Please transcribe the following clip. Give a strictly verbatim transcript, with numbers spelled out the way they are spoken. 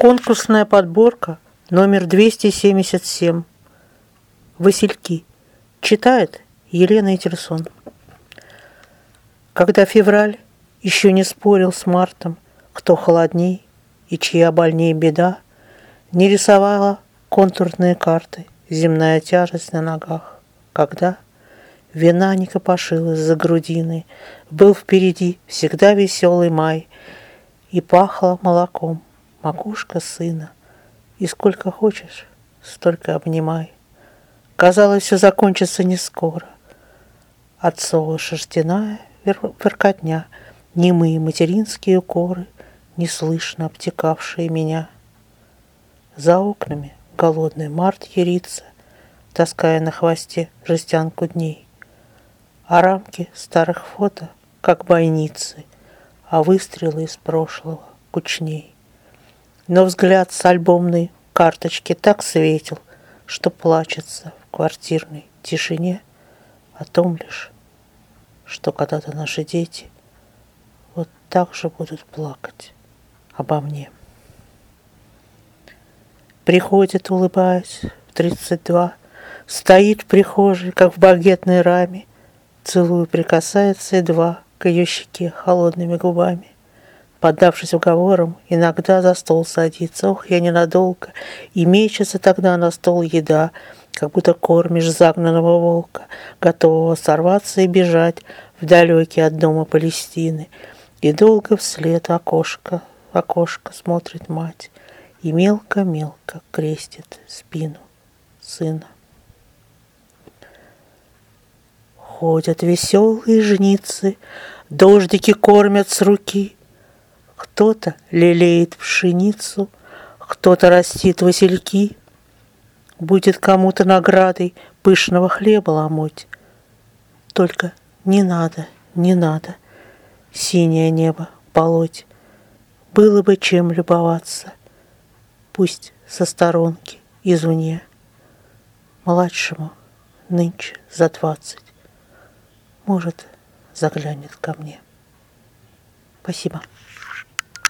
Конкурсная подборка номер двести семьдесят семь. Васильки. Читает Елена Итерсон. Когда февраль еще не спорил с мартом, кто холодней и чья больней беда, не рисовала контурные карты земная тяжесть на ногах. Когда вина не копошилась за грудиной, был впереди всегда веселый май, и пахло молоком макушка сына, и сколько хочешь, столько обнимай. Казалось, все закончится не скоро. Отцова шерстяная воркотня, немые материнские укоры, неслышно обтекавшие меня. За окнами голодный март ярится, таская на хвосте жестянку дней. А рамки старых фото, как бойницы, а выстрелы из прошлого кучней. Но взгляд с альбомной карточки так светил, что плачется в квартирной тишине о том лишь, что когда-то наши дети вот так же будут плакать обо мне. Приходит, улыбаясь, в тридцать два, стоит в прихожей, как в багетной раме, целую, прикасается едва к ее щеке холодными губами. Поддавшись уговорам, иногда за стол садится, ох, я ненадолго, и мечется тогда на стол еда, как будто кормишь загнанного волка, готового сорваться и бежать в далекий от дома Палестины. И долго вслед окошко, в окошко смотрит мать, и мелко-мелко крестит спину сына. Ходят веселые жницы, дождики кормят с руки. Кто-то лелеет пшеницу, кто-то растит васильки. Будет кому-то наградой пышного хлеба ломоть. Только не надо, не надо синее небо полоть. Было бы чем любоваться, пусть со сторонки извне. Младшему нынче за двадцать, может, заглянет ко мне. Спасибо.